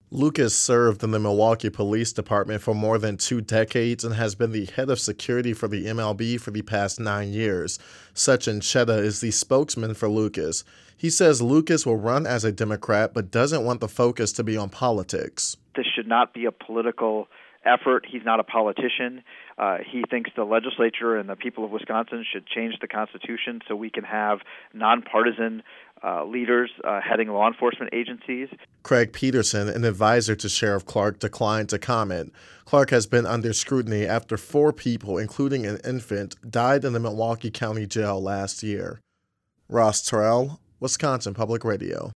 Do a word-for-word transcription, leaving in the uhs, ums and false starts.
Lucas served in the Milwaukee Police Department for more than two decades and has been the head of security for the M L B for the past nine years. Sachin Chheda is the spokesman for Lucas. He says Lucas will run as a Democrat but doesn't want the focus to be on politics. This should not be a political effort. He's not a politician. Uh, he thinks the legislature and the people of Wisconsin should change the Constitution so we can have nonpartisan uh, leaders uh, heading law enforcement agencies. Craig Peterson, an advisor to Sheriff Clark, declined to comment. Clark has been under scrutiny after four people, including an infant, died in the Milwaukee County Jail last year. Ross Terrell, Wisconsin Public Radio.